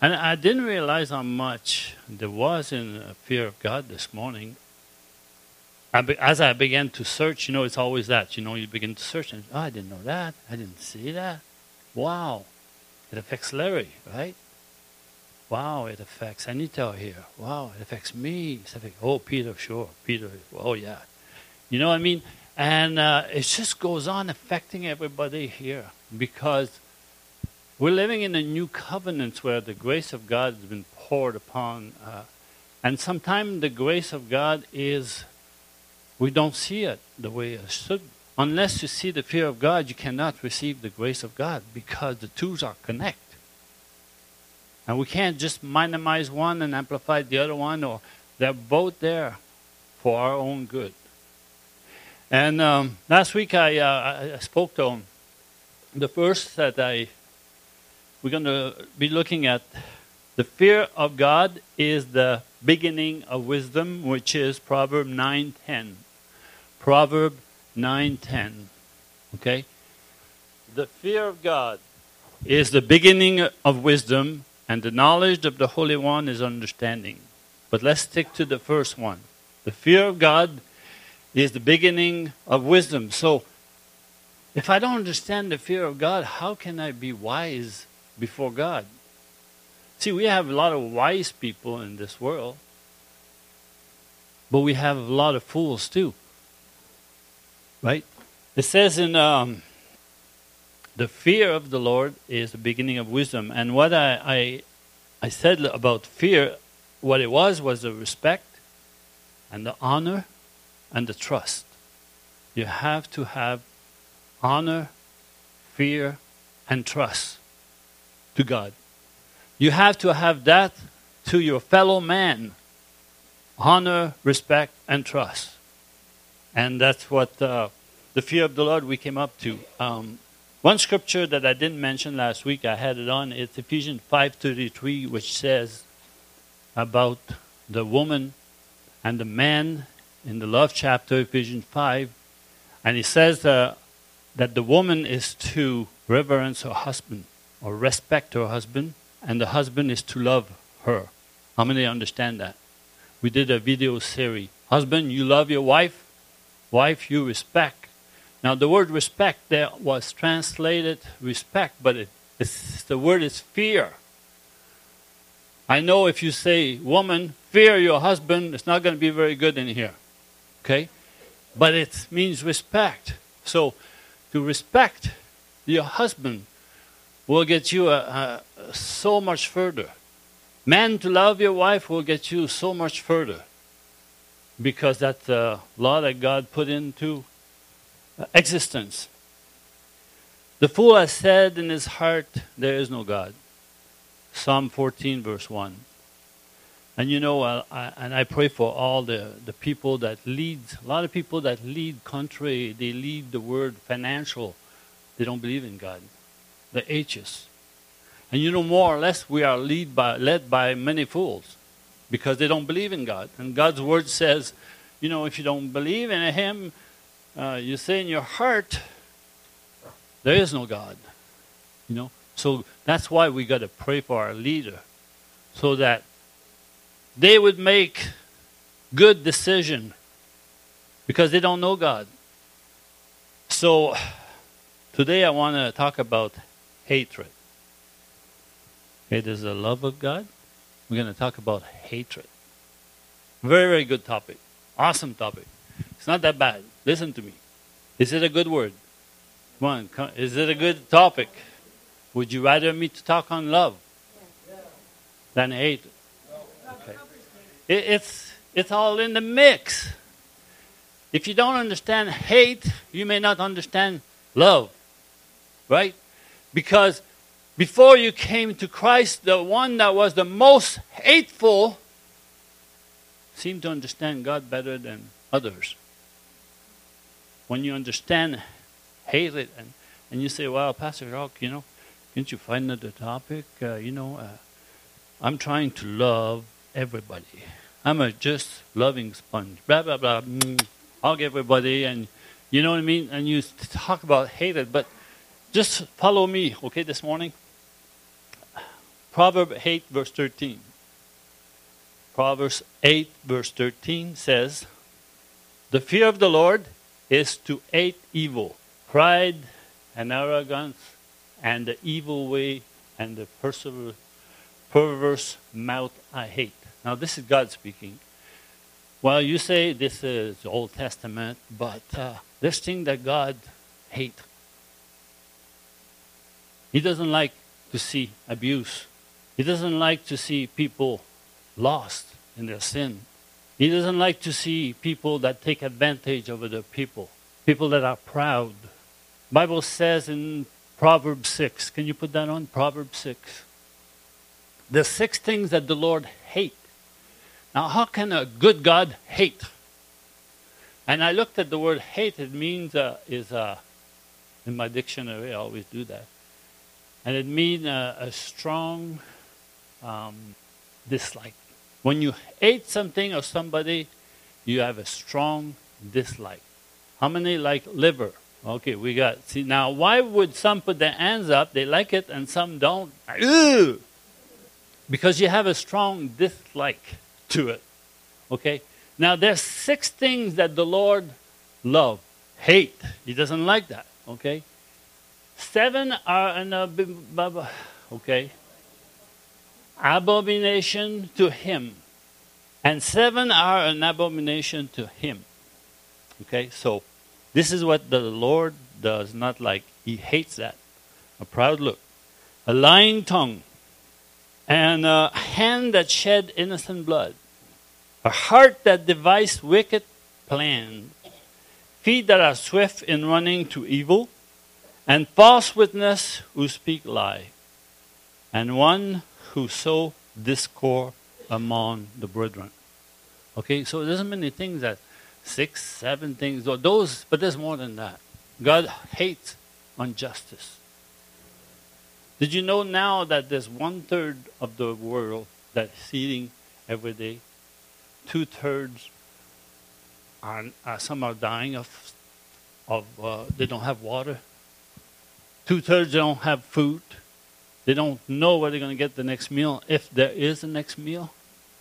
And I didn't realize how much there was in fear of God this morning. As I began to search, it's always that, you begin to search and, I didn't know that. I didn't see that. Wow. It affects Larry, right? Wow, it affects Anita here. Wow, it affects me. Peter, sure. Peter, oh yeah. You know what I mean? And it just goes on affecting everybody here because we're living in a new covenant where the grace of God has been poured upon. And sometimes the grace of God is, we don't see it the way it should. Unless you see the fear of God, you cannot receive the grace of God because the two are connected. And we can't just minimize one and amplify the other one, or they're both there for our own good. And last week I spoke to the first that we're going to be looking at. The fear of God is the beginning of wisdom, which is Proverb 9:10. Proverb 9:10. Okay? The fear of God is the beginning of wisdom, and the knowledge of the Holy One is understanding. But let's stick to the first one. The fear of God is the beginning of wisdom. So, if I don't understand the fear of God, how can I be wise before God? See, we have a lot of wise people in this world, but we have a lot of fools too. Right? It says in the fear of the Lord is the beginning of wisdom. And what I said about fear, what it was the respect and the honor and the trust. You have to have honor, fear, and trust to God. You have to have that to your fellow man. Honor, respect, and trust. And that's what the fear of the Lord we came up to. One scripture that I didn't mention last week, I had it on, it's Ephesians 5:33, which says about the woman and the man in the love chapter, Ephesians 5. And it says that the woman is to reverence her husband or respect her husband, and the husband is to love her. How many understand that? We did a video series. Husband, you love your wife. Wife, you respect. Now, the word respect there was translated respect, but the word is fear. I know if you say, woman, fear your husband, it's not going to be very good in here. Okay? But it means respect. So, to respect your husband will get you so much further. Man, to love your wife will get you so much further. Because that's the law that God put into existence. The fool has said in his heart, there is no God. Psalm 14, verse 1. And I pray for all the people that lead, a lot of people that lead country, they lead the word financial. They don't believe in God. They're atheists. And more or less we are led by many fools because they don't believe in God. And God's word says, if you don't believe in Him, you say in your heart, there is no God. So that's why we got to pray for our leader, so that they would make good decision, because they don't know God. So today I want to talk about hatred. Okay, there's the love of God. We're going to talk about hatred. Very, very good topic. Awesome topic. It's not that bad. Listen to me. Is it a good word? Come on. Is it a good topic? Would you rather me to talk on love than hate? Okay. It's all in the mix. If you don't understand hate, you may not understand love. Right? Because before you came to Christ, the one that was the most hateful seemed to understand God better than others. When you understand hatred and you say, well, Pastor Jacques, can't you find another topic? I'm trying to love everybody. I'm a just loving sponge. Blah, blah, blah. Hug everybody. And you know what I mean? And you talk about hatred. But just follow me, okay, this morning. Proverbs 8, verse 13. Proverbs 8, verse 13 says, the fear of the Lord is to hate evil, pride and arrogance, and the evil way and the perverse mouth I hate. Now this is God speaking. Well, you say this is Old Testament, but this thing that God hates. He doesn't like to see abuse. He doesn't like to see people lost in their sin. He doesn't like to see people that take advantage of other people, people that are proud. Bible says in Proverbs 6, can you put that on? Proverbs 6. The 6 things that the Lord hates. Now, how can a good God hate? And I looked at the word hate. It means, in my dictionary, I always do that. And it means a strong dislike. When you hate something or somebody, you have a strong dislike. How many like liver? Okay, we got. See, now, why would some put their hands up? They like it and some don't. Ugh! Because you have a strong dislike to it. Okay? Now, there's 6 things that the Lord loves. Hate. He doesn't like that. Okay? 7 are an abomination to him. And 7 are an abomination to him. Okay? So, this is what the Lord does not like. He hates that. A proud look. A lying tongue. And a hand that shed innocent blood. A heart that devises wicked plans. Feet that are swift in running to evil. And false witness who speak lie. And one who sow discord among the brethren. Okay, so there's many things that 6, 7 things, those, but there's more than that. God hates injustice. Did you know now that there's 1/3 of the world that's eating every day? 2/3 are some are dying of they don't have water. 2/3 don't have food. They don't know where they're going to get the next meal, if there is a next meal.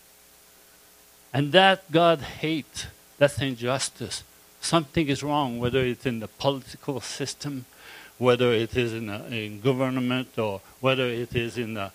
And that God hates. That's injustice. Something is wrong, whether it's in the political system, whether it is in government, or whether it is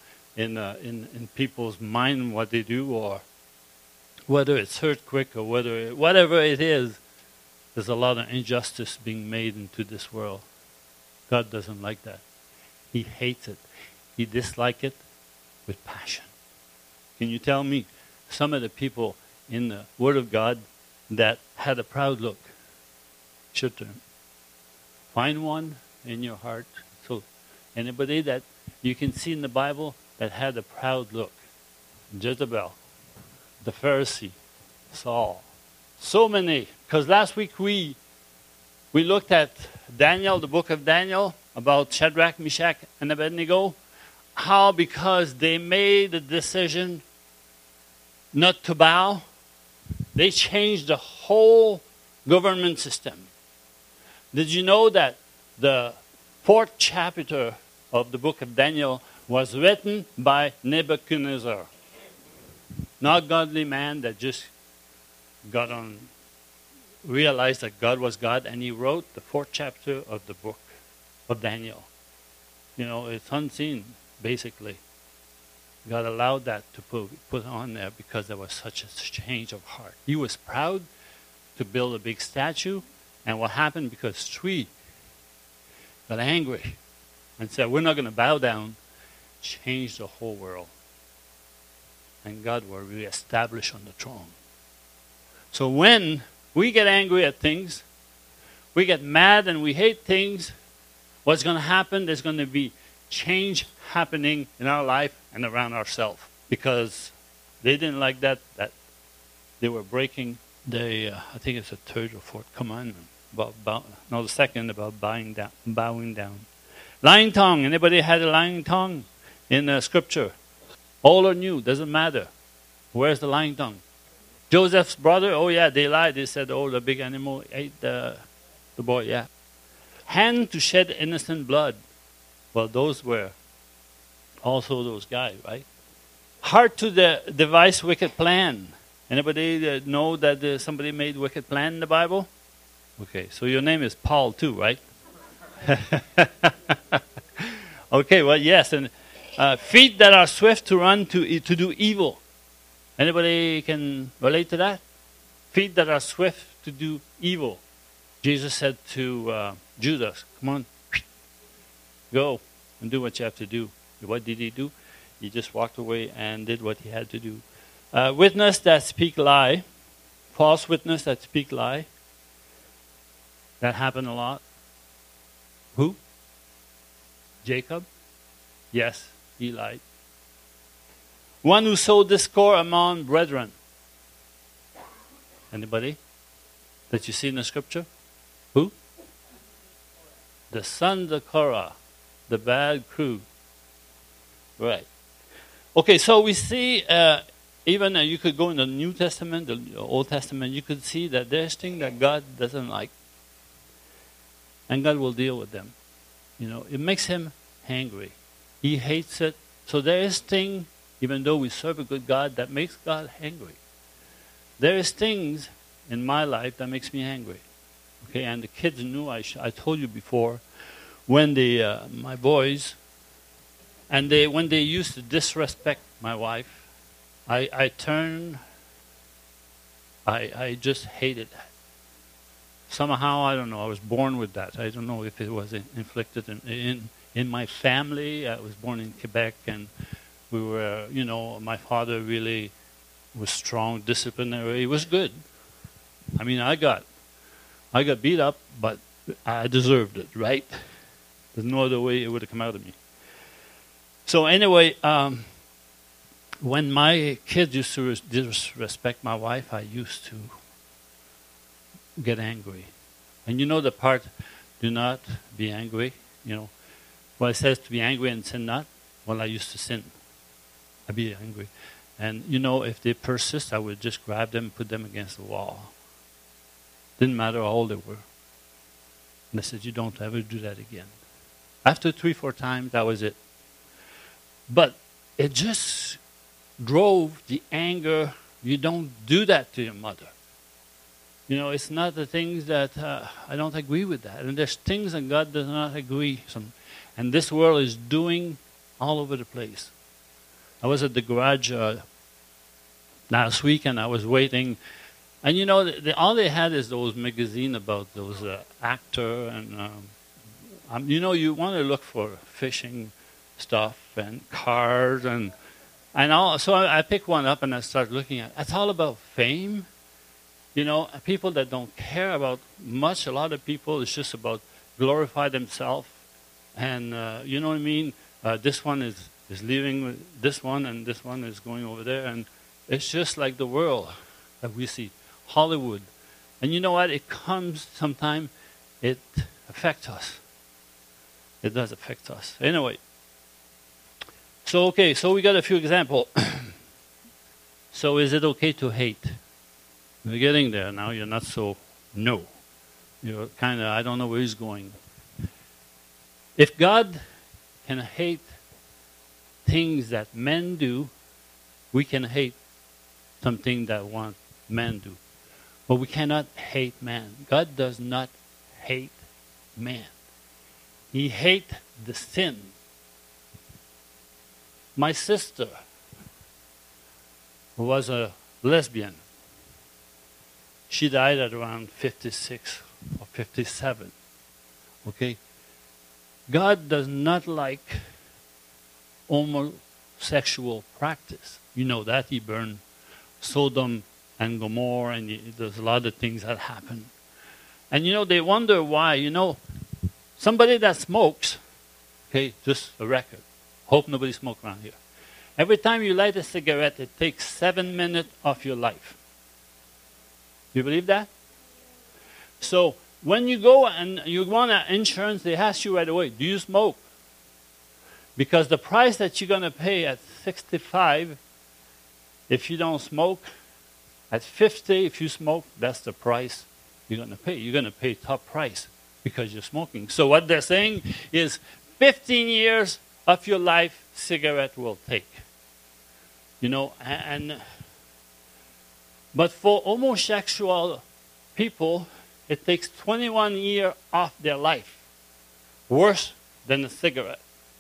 in people's mind what they do, or whether it's earthquake, or whatever it is. There's a lot of injustice being made into this world. God doesn't like that. He hates it. He dislikes it with passion. Can you tell me some of the people in the Word of God that had a proud look? Should find one in your heart. So anybody that you can see in the Bible that had a proud look. Jezebel, the Pharisee, Saul. So many. Because last week we looked at Daniel, the book of Daniel, about Shadrach, Meshach, and Abednego. How because they made a decision not to bow, they changed the whole government system. Did you know that the 4th chapter of the book of Daniel was written by Nebuchadnezzar? Not godly man that just got on, realized that God was God, and he wrote the 4th chapter of the book of Daniel. You know, it's unseen, basically. God allowed that to put on there because there was such a change of heart. He was proud to build a big statue, and what happened because 3 got angry and said, we're not going to bow down, changed the whole world. And God will reestablish on the throne. So when we get angry at things, we get mad and we hate things, what's going to happen? There's going to be change happening in our life and around ourselves. Because they didn't like that they were breaking the, I think it's the 3rd or 4th commandment. The second about bowing down. Lying tongue. Anybody had a lying tongue in Scripture? Old or new, doesn't matter. Where's the lying tongue? Joseph's brother, oh yeah, they lied. They said, oh, the big animal ate the boy, yeah. Hand to shed innocent blood. Well, those were also those guys, right? Hard to devise wicked plan. Anybody that know that somebody made wicked plan in the Bible? Okay, so your name is Paul too, right? Okay, well, yes, and feet that are swift to run to do evil. Anybody can relate to that? Feet that are swift to do evil. Jesus said to Judas, come on, go and do what you have to do. What did he do? He just walked away and did what he had to do. Witness that speak lie. False witness that speak lie. That happened a lot. Who? Jacob? Yes, he lied. One who sowed discord among brethren. Anybody that you see in the scripture? Who? The sons of Korah, the bad crew. Right. Okay, so we see, even you could go in the New Testament, the Old Testament, you could see that there's things that God doesn't like. And God will deal with them. You know, it makes him angry. He hates it. So there is things, even though we serve a good God, that makes God angry. There is things in my life that makes me angry. Okay, and the kids knew, I told you before, when my boys, and when they used to disrespect my wife, I just hated that. Somehow, I don't know, I was born with that. I don't know if it was inflicted in my family. I was born in Quebec, and we were, my father really was strong, disciplinary. He was good. I mean, I got beat up, but I deserved it, right? There's no other way it would have come out of me. So anyway, when my kids used to disrespect my wife, I used to get angry. And you know the part, do not be angry, Well, it says to be angry and sin not. Well, I used to sin. I'd be angry. And, if they persist, I would just grab them and put them against the wall. Didn't matter how old they were. And I said, you don't ever do that again. After 3-4 times, that was it. But it just drove the anger. You don't do that to your mother. It's not the things that I don't agree with that. And there's things that God does not agree. And this world is doing all over the place. I was at the garage last week, and I was waiting. And all they had is those magazines about those actor and you want to look for fishing stuff and cars and all. So I picked one up and I started looking at it. It's all about fame. People that don't care about much. A lot of people, it's just about glorify themselves. And you know what I mean? This one is leaving with this one, and this one is going over there. And it's just like the world that we see. Hollywood. And you know what? It comes sometime, it affects us. It does affect us. Anyway. So we got a few examples. So is it okay to hate? We're getting there now. You're not so no. You're kind of, I don't know where he's going. If God can hate things that men do, we can hate something that men do. But we cannot hate man. God does not hate man. He hates the sin. My sister, who was a lesbian, she died at around 56 or 57. Okay? God does not like homosexual practice. You know that. He burned Sodom and Gomorrah, and there's a lot of things that happen. And they wonder why. Somebody that smokes, okay, just a record. Hope nobody smokes around here. Every time you light a cigarette, it takes 7 minutes of your life. You believe that? So when you go and you want an insurance, they ask you right away, do you smoke? Because the price that you're going to pay at 65, if you don't smoke, at 50, if you smoke, that's the price you're going to pay. You're going to pay top price because you're smoking. So what they're saying is 15 years of your life, cigarette will take. But for homosexual people, it takes 21 years off their life. Worse than a cigarette.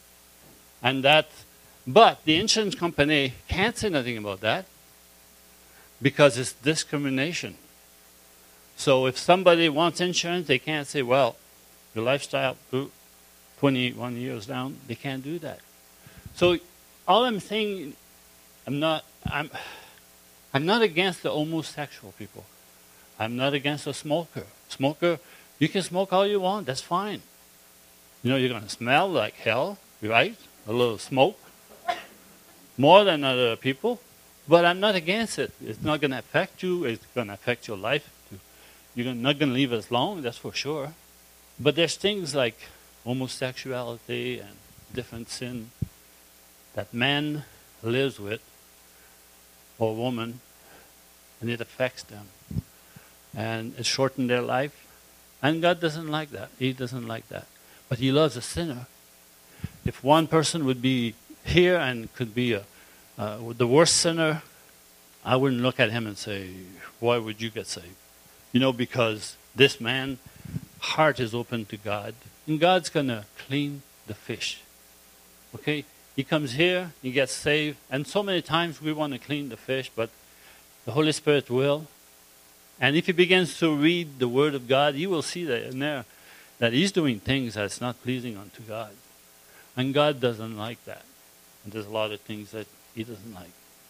But the insurance company can't say nothing about that because it's discrimination. So if somebody wants insurance, they can't say, well, your lifestyle, 21 years down, they can't do that. So all I'm saying, I'm not against the homosexual people. I'm not against a smoker. Smoker, you can smoke all you want, that's fine. You're going to smell like hell, right? A little smoke. More than other people. But I'm not against it. It's not going to affect you. It's going to affect your life. You're not going to leave us long, that's for sure. But there's things like homosexuality and different sin that man lives with, or woman, and it affects them. And it shortens their life. And God doesn't like that. He doesn't like that. But He loves a sinner. If one person would be here and could be the worst sinner, I wouldn't look at him and say, why would you get saved? Because this man's heart is open to God. And God's going to clean the fish. Okay? He comes here, he gets saved. And so many times we want to clean the fish, but the Holy Spirit will. And if he begins to read the Word of God, you will see that in there that he's doing things that's not pleasing unto God. And God doesn't like that. And there's a lot of things that He doesn't like.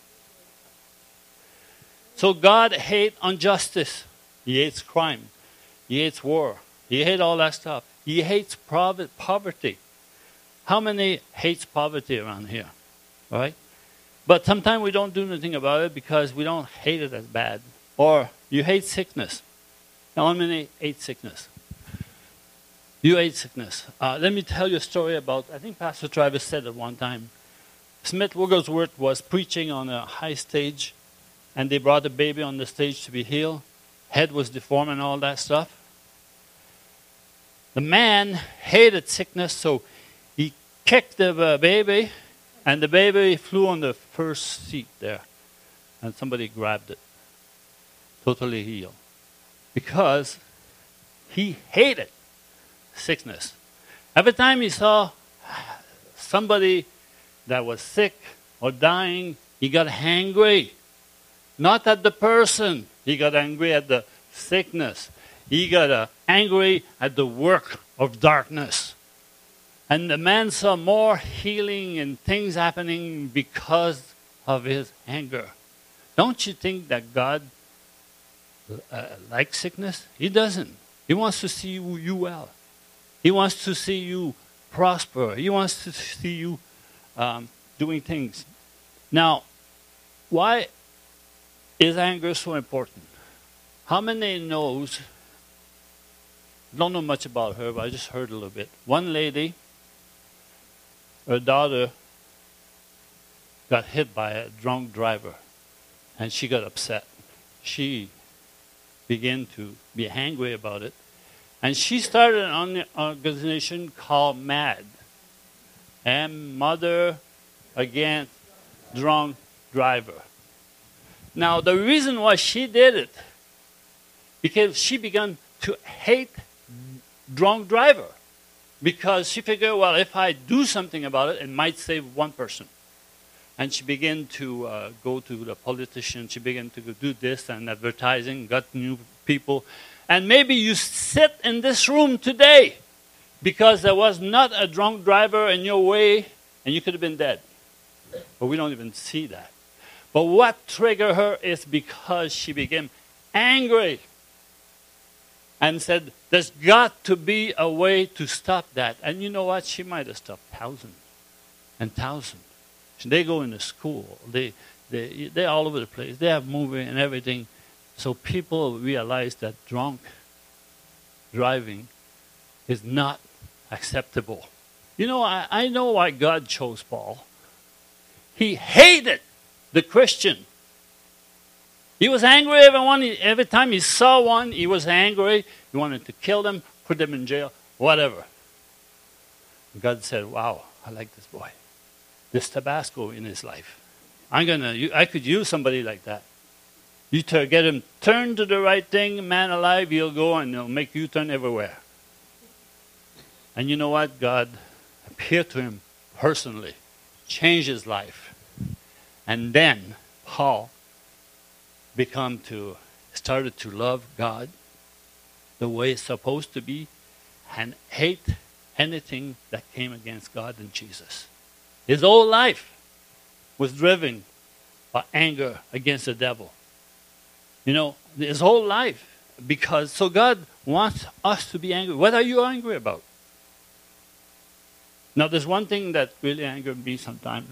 So God hates injustice. He hates crime. He hates war. He hates all that stuff. He hates poverty. How many hates poverty around here? All right? But sometimes we don't do anything about it because we don't hate it as bad. Or you hate sickness. How many hate sickness? You hate sickness. Let me tell you a story about, I think Pastor Travis said it one time. Smith Wigglesworth was preaching on a high stage, and they brought a baby on the stage to be healed. Head was deformed and all that stuff. The man hated sickness, so he kicked the baby, and the baby flew on the first seat there. And somebody grabbed it. Totally healed. Because he hated sickness. Every time he saw somebody that was sick or dying, he got angry. Not at the person. He got angry at the sickness. He got angry at the work of darkness. And the man saw more healing and things happening because of his anger. Don't you think that God likes sickness? He doesn't. He wants to see you well. He wants to see you prosper. He wants to see you doing things. Now, why is anger so important? How many knows, don't know much about her, but I just heard a little bit. One lady, her daughter got hit by a drunk driver, and she got upset. She began to be angry about it, and she started an organization called MAD, Mother Against Drunk Driver. Now, the reason why she did it, because she began to hate drunk driver. Because she figured, well, if I do something about it, it might save one person. And she began to go to the politician. She began to do this and advertising, got new people. And maybe you sit in this room today because there was not a drunk driver in your way and you could have been dead. But we don't even see that. But what triggered her is because she became angry and said, there's got to be a way to stop that. And you know what? She might have stopped thousands and thousands. They go into school. They're all over the place. They have movie and everything. So people realize that drunk driving is not acceptable. You know, I know why God chose Paul. He hated the Christian. He was angry every time he saw one, he was angry. He wanted to kill them, put them in jail, whatever. God said, wow, I like this boy. this Tabasco in his life. I could use somebody like that. You get him, turn to the right thing, man alive, he'll go and he'll make you turn everywhere. And you know what? God appeared to him personally, changed his life. And then Paul started to love God the way it's supposed to be and hate anything that came against God and Jesus. His whole life was driven by anger against the devil. You know, his whole life. So God wants us to be angry. What are you angry about? Now, there's one thing that really angered me sometimes.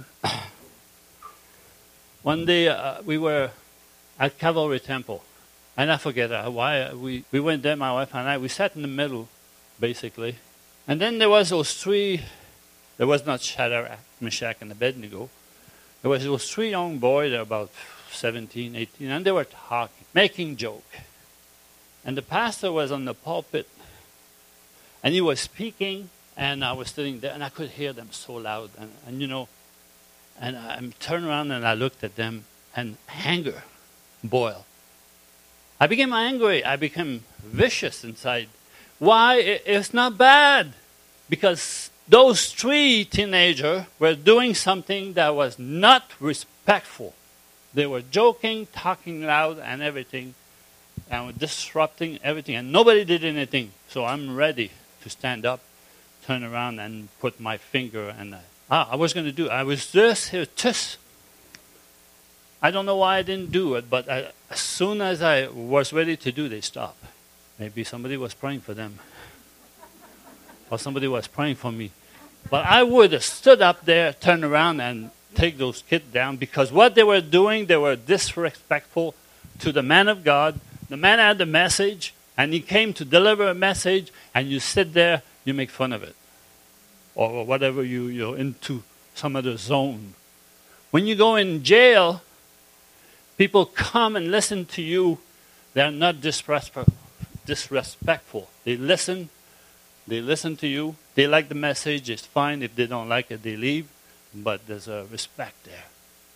One day, we were at Calvary Temple. And I forget why. We went there, my wife and I. We sat in the middle, basically. And then there was those three. There was not Shadrach, Meshach, and Abednego. There was those three young boys, they're about 17, 18, and they were talking, making joke. And the pastor was on the pulpit, and he was speaking, and I was sitting there, and I could hear them so loud. And you know, and I turned around and I looked at them, and anger boiled. I became angry. I became vicious inside. Why? It's not bad. Because those three teenagers were doing something that was not respectful. They were joking, talking loud and everything, and were disrupting everything. And nobody did anything. So I'm ready to stand up, turn around, and put my finger. And I was going to do it. I was just I don't know why I didn't do it, but as soon as I was ready to do, they stopped. Maybe somebody was praying for them. Or somebody was praying for me. But I would have stood up there, turned around, and take those kids down, because what they were doing, they were disrespectful to the man of God. The man had the message, and he came to deliver a message, and you sit there, you make fun of it. Or whatever, you're into some other zone. When you go in jail, people come and listen to you. They're not disrespectful. They listen to you. They like the message. It's fine. If they don't like it, they leave. But there's a respect there.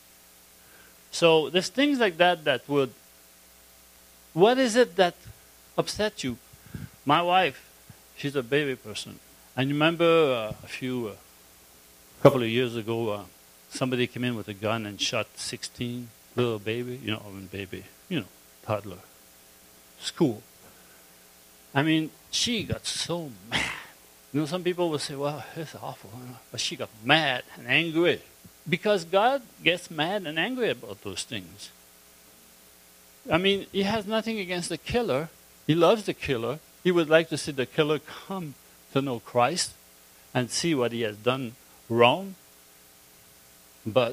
So there's things like that would... What is it that upsets you? My wife, she's a baby person. And you remember a couple of years ago, somebody came in with a gun and shot 16 little baby, toddler, school. I mean, she got so mad. You know, some people will say, well, it's awful. But she got mad and angry. Because God gets mad and angry about those things. I mean, he has nothing against the killer. He loves the killer. He would like to see the killer come to know Christ and see what he has done wrong. But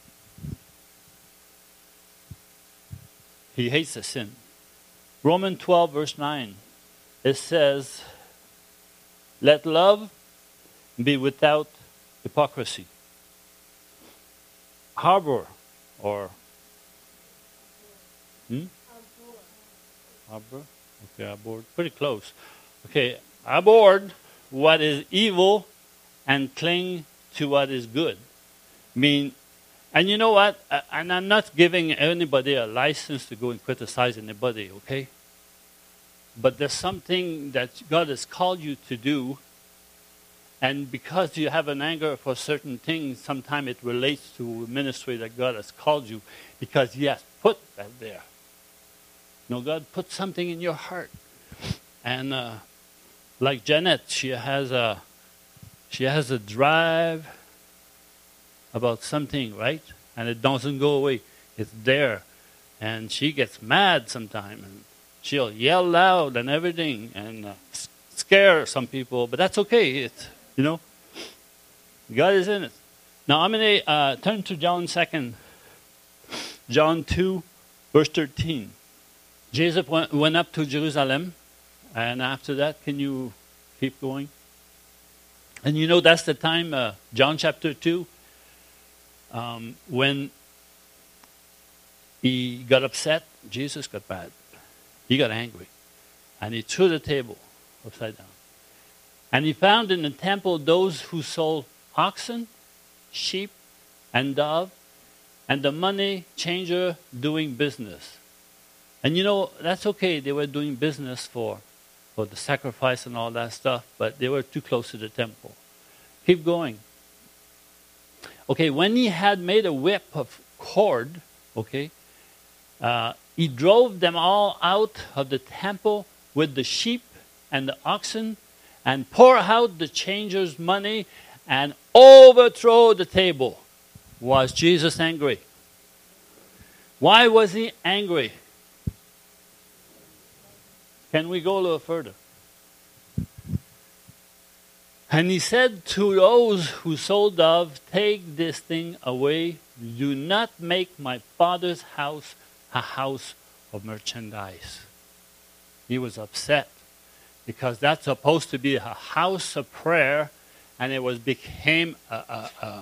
he hates the sin. Romans 12, verse 9, it says, let love be without hypocrisy. Harbor, or... Harbor? Okay, abhor. Pretty close. Okay, abhor what is evil and cling to what is good. And you know what? And I'm not giving anybody a license to go and criticize anybody, okay? But there's something that God has called you to do, and because you have an anger for certain things, sometimes it relates to ministry that God has called you, because He has put that there. You know, God put something in your heart. And like Janet, she has a drive about something, right? And it doesn't go away. It's there. And she gets mad sometimes. And she'll yell loud and everything and scare some people. But that's okay. God is in it. Now I'm going to turn to John 2. John 2, verse 13. Jesus went up to Jerusalem. And after that, can you keep going? And you know that's the time, John chapter 2, when he got upset, Jesus got mad. He got angry. And he threw the table upside down. And he found in the temple those who sold oxen, sheep, and dove, and the money changer doing business. And that's okay. They were doing business for the sacrifice and all that stuff, but they were too close to the temple. Keep going. Okay, when he had made a whip of cord, okay, he drove them all out of the temple with the sheep and the oxen, and pour out the changers' money and overthrow the table. Was Jesus angry? Why was he angry? Can we go a little further? And he said to those who sold dove, take this thing away. Do not make my Father's house a house of merchandise. He was upset because that's supposed to be a house of prayer, and it became a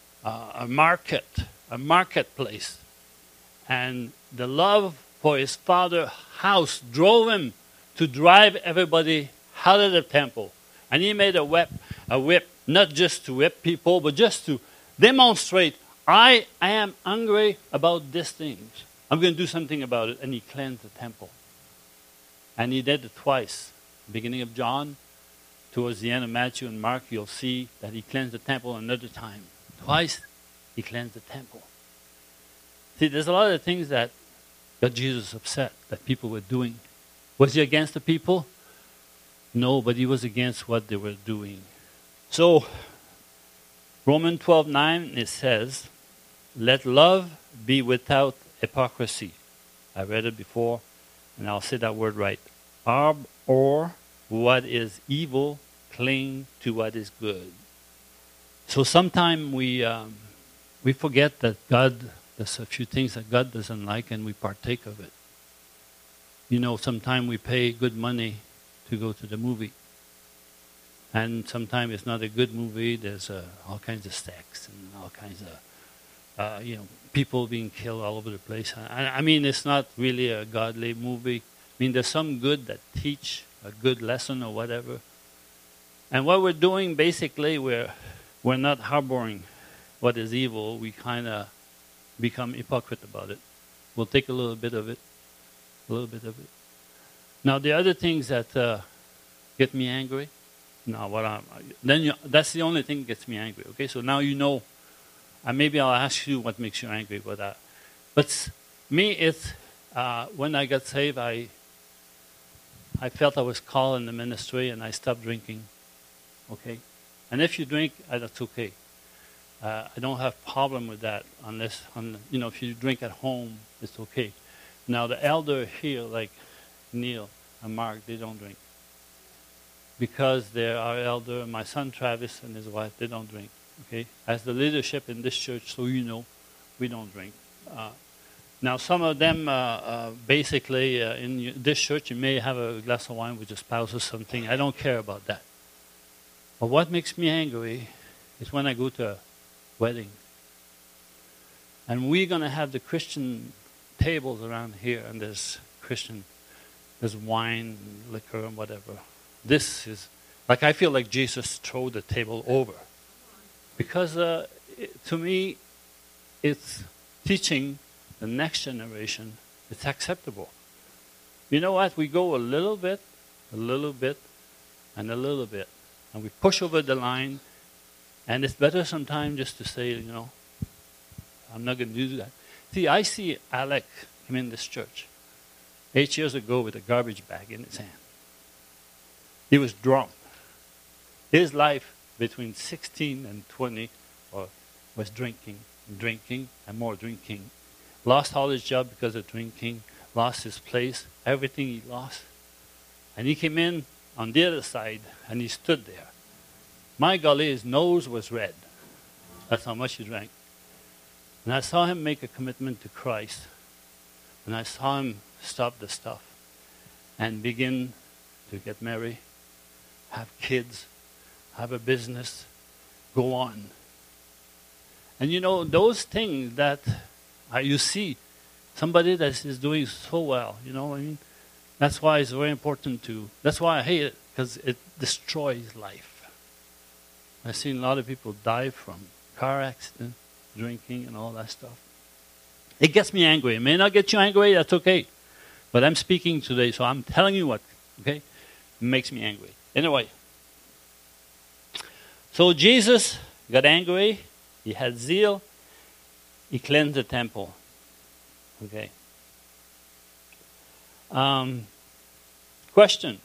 marketplace. And the love for his Father's house drove him to drive everybody out of the temple. And he made a whip, not just to whip people, but just to demonstrate, I am angry about these things. I'm going to do something about it. And he cleansed the temple. And he did it twice. Beginning of John, towards the end of Matthew and Mark, you'll see that he cleansed the temple another time. Twice, he cleansed the temple. See, there's a lot of things that got Jesus upset that people were doing. Was he against the people? No, but he was against what they were doing. So, Romans 12:9, it says, let love be without hypocrisy. I read it before, and I'll say that word right. Or what is evil, cling to what is good. So sometimes we forget that there's a few things that God doesn't like, and we partake of it. Sometimes we pay good money to go to the movie. And sometimes it's not a good movie. There's all kinds of sex and all kinds of, people being killed all over the place. I mean, it's not really a godly movie. I mean, there's some good that teach a good lesson or whatever. And what we're doing, basically, we're not harboring what is evil. We kind of become hypocrite about it. We'll take a little bit of it. Now, the other things that get me angry, that's the only thing that gets me angry. Okay, so now you know, and maybe I'll ask you what makes you angry about that. But me, it's when I got saved, I felt I was called in the ministry, and I stopped drinking. Okay, and if you drink, that's okay. I don't have problem with that unless, if you drink at home, it's okay. Now, the elder here, like Neil and Mark, they don't drink. Because they are elder, my son Travis and his wife, they don't drink. Okay? As the leadership in this church, so we don't drink. Now, some of them, basically, in this church, you may have a glass of wine with your spouse or something. I don't care about that. But what makes me angry is when I go to a wedding. And we're going to have the Christian tables around here, and there's wine, liquor, and whatever. This is, I feel like Jesus threw the table over. Because to me, it's teaching the next generation it's acceptable. You know what? We go a little bit, and a little bit, and we push over the line, and it's better sometimes just to say, I'm not going to do that. See, I see Alec come in this church 8 years ago with a garbage bag in his hand. He was drunk. His life between 16 and 20 was drinking, and more drinking. Lost all his job because of drinking, lost his place, everything he lost. And he came in on the other side, and he stood there. My golly, his nose was red. That's how much he drank. And I saw him make a commitment to Christ. And I saw him stop the stuff and begin to get married, have kids, have a business, go on. And those things that you see, somebody that is doing so well, that's why it's very important that's why I hate it, because it destroys life. I've seen a lot of people die from car accidents, drinking and all that stuff. It gets me angry. It may not get you angry, that's okay. But I'm speaking today, so I'm telling you what, okay? It makes me angry. Anyway. So Jesus got angry. He had zeal. He cleansed the temple. Okay. Question.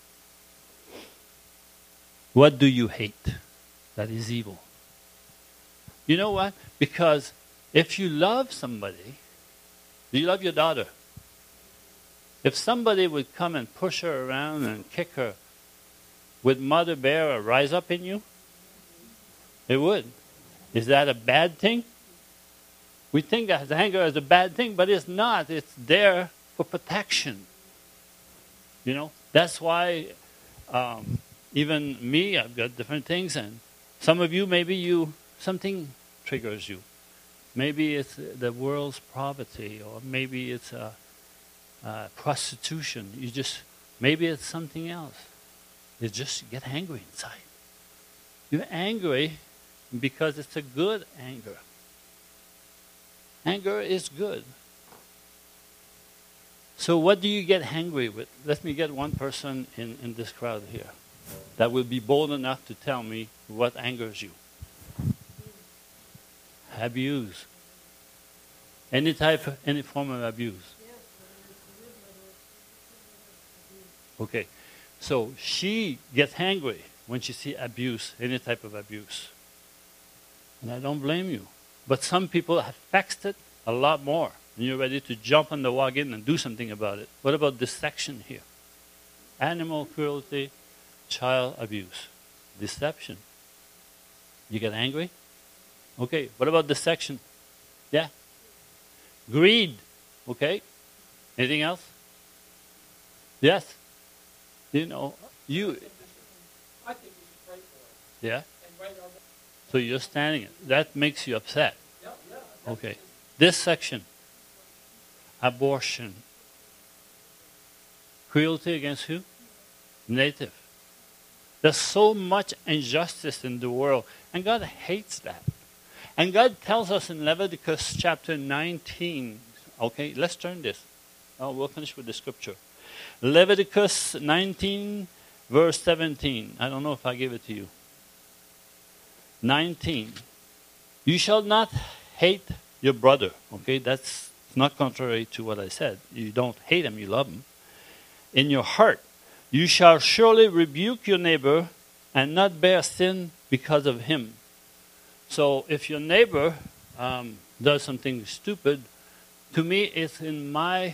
What do you hate that is evil? You know what? Because if you love somebody, do you love your daughter? If somebody would come and push her around and kick her, would Mother Bear rise up in you? It would. Is that a bad thing? We think that anger is a bad thing, but it's not. It's there for protection. You know, that's why even me, I've got different things, and some of you, maybe something triggers you. Maybe it's the world's poverty, or maybe it's prostitution. Maybe it's something else. You just get angry inside. You're angry because it's a good anger. Anger is good. So what do you get angry with? Let me get one person in this crowd here that will be bold enough to tell me what angers you. Abuse. Any form of abuse. Okay. So she gets angry when she sees abuse, any type of abuse. And I don't blame you. But some people have fixed it a lot more. And you're ready to jump on the wagon and do something about it. What about this section here? Animal cruelty, child abuse, deception. You get angry? Okay, what about this section? Yeah. Greed. Okay. Anything else? Yes. You know, you... I think we should pray for it. Yeah? And write our... So you're standing it. That makes you upset. Yeah. Okay. This section. Abortion. Cruelty against who? Native. There's so much injustice in the world. And God hates that. And God tells us in Leviticus chapter 19. Okay, let's turn this. We'll finish with the scripture. Leviticus 19, verse 17. I don't know if I gave it to you. 19. You shall not hate your brother. Okay, that's not contrary to what I said. You don't hate him, you love him. In your heart, you shall surely rebuke your neighbor and not bear sin because of him. So if your neighbor does something stupid, to me it's in my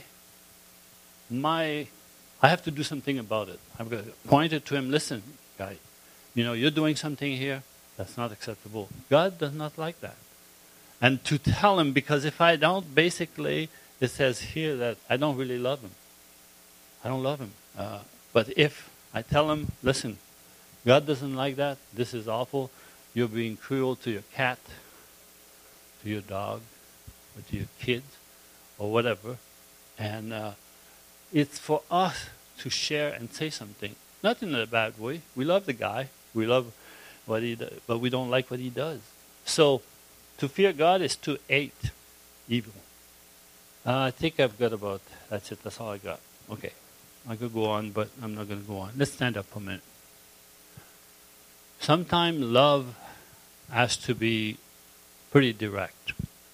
I have to do something about it. I've got to point it to him. Listen, guy, you're doing something here that's not acceptable. God does not like that. And to tell him, because if I don't, basically, it says here that I don't really love him. I don't love him. But if I tell him, listen, God doesn't like that. This is awful. You're being cruel to your cat, to your dog, or to your kids, or whatever. And it's for us to share and say something. Not in a bad way. We love the guy. We love what he does, but we don't like what he does. So, to fear God is to hate evil. I think I've got about, that's it, that's all I got. Okay. I could go on, but I'm not going to go on. Let's stand up for a minute. Sometimes love has to be pretty direct.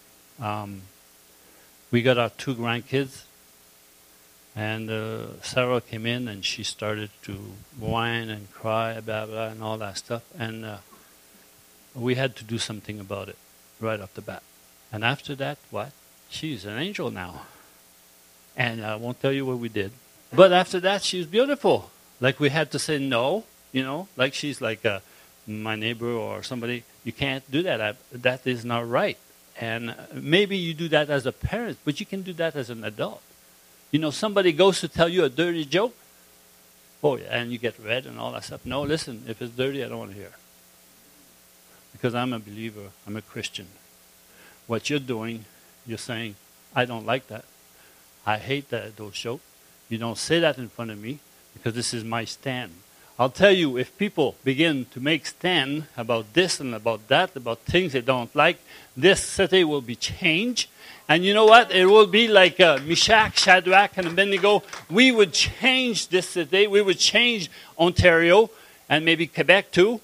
We got our 2 grandkids, and Sarah came in and she started to whine and cry, blah, blah, and all that stuff. And we had to do something about it right off the bat. And after that, what? She's an angel now. And I won't tell you what we did. But after that, she's beautiful. Like we had to say no, like she's like my neighbor or somebody. You can't do that. That is not right. And maybe you do that as a parent, but you can do that as an adult. Somebody goes to tell you a dirty joke. Oh, yeah, and you get red and all that stuff. No, listen, if it's dirty, I don't want to hear. Because I'm a believer. I'm a Christian. What you're doing, you're saying, I don't like that. I hate those jokes. You don't say that in front of me because this is my stand. I'll tell you, if people begin to make stand about this and about that, about things they don't like, this city will be changed. And you know what? It will be like Meshach, Shadrach, and Abednego. We would change this city. We would change Ontario and maybe Quebec too.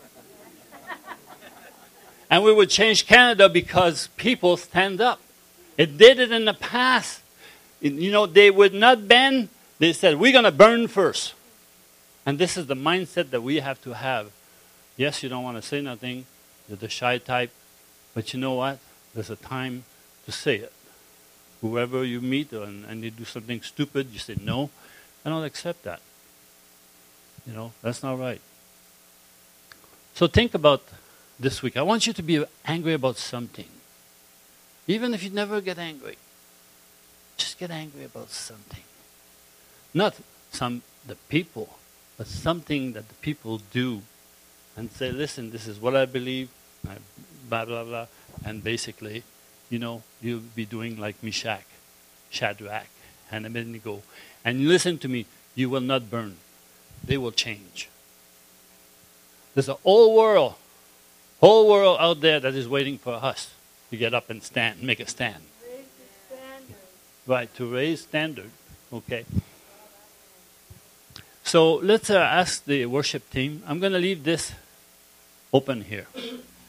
And we would change Canada because people stand up. It did it in the past. You know, they would not bend. They said, we're going to burn first. And this is the mindset that we have to have. Yes, you don't want to say nothing. You're the shy type. But you know what? There's a time to say it. Whoever you meet and they do something stupid, you say, no, I don't accept that. You know, that's not right. So think about this week. I want you to be angry about something. Even if you never get angry. Just get angry about something. Not the people, but something that the people do. And say, listen, this is what I believe, blah, blah, blah. And basically, you know, you'll be doing like Meshach, Shadrach, and Abednego. And listen to me, you will not burn. They will change. There's a whole world out there that is waiting for us to get up and stand, make a stand. Raise the standard. Right, to raise standard. Okay. So let's ask the worship team. I'm going to leave this open here.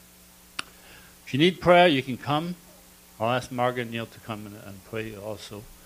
If you need prayer, you can come. I'll ask Margaret and Neil to come and pray also.